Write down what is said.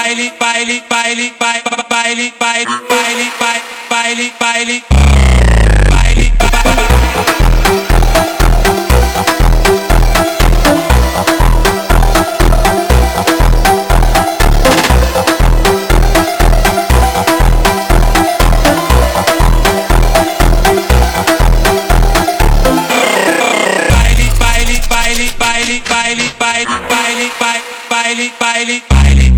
baile, baile, baile, baile, baile, baile, baile, baile, baile, baile. Baile, baile, baile, baile, baile, baile, baile, baile, baile.